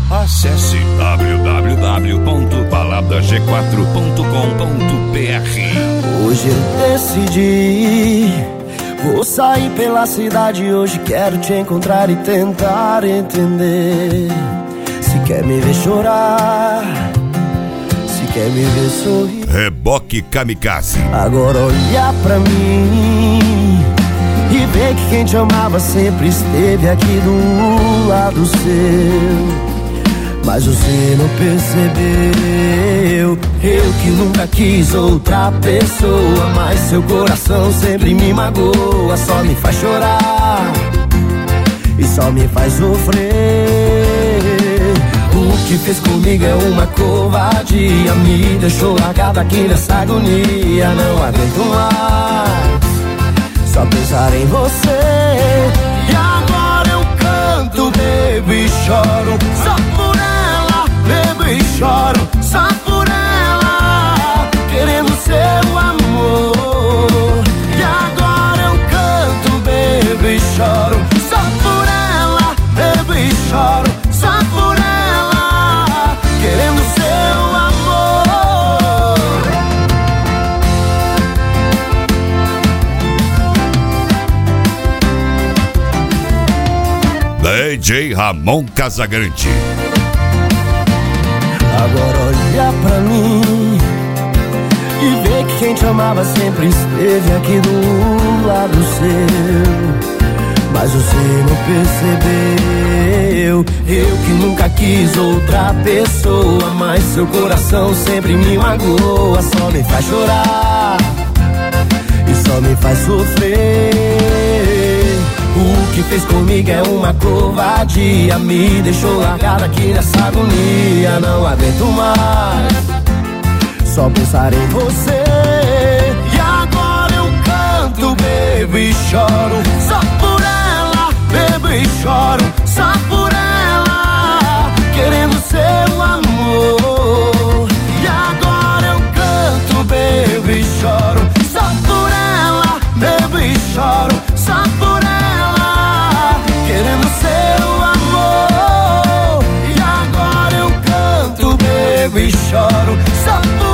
Acesse www.baladag4.com.br. Hoje eu decidi, vou sair pela cidade hoje. Quero te encontrar e tentar entender. Se quer me ver chorar, se quer me ver sorrir. Reboque Kamikaze. Agora olha pra mim e vê que quem te amava sempre esteve aqui do lado seu. Mas você não percebeu. Eu que nunca quis outra pessoa, mas seu coração sempre me magoa. Só me faz chorar e só me faz sofrer. O que fez comigo é uma covardia. Me deixou largado aqui nessa agonia. Não aguento mais só pensar em você. E agora eu canto, bebo e choro. Só por ela, bebo e choro. Só por ela, querendo seu amor. E agora eu canto, bebo e choro. Só por ela, bebo e choro. Só por ela, querendo seu amor. DJ Ramon Casagrande. Agora olha pra mim e vê que quem te amava sempre esteve aqui do lado seu. Mas você não percebeu. Eu que nunca quis outra pessoa, mas seu coração sempre me magoa. Só me faz chorar e só me faz sofrer. O que fez comigo é uma covardia. Me deixou largado aqui nessa agonia. Não aguento mais só pensar em você. E agora eu canto, bebo e choro. Só por ela, bebo e choro. Só por ela, querendo seu amor. E agora eu canto, bebo e choro. Só por ela, bebo e choro. Só por ela, querendo seu amor. E agora eu canto, bebo e choro. Só por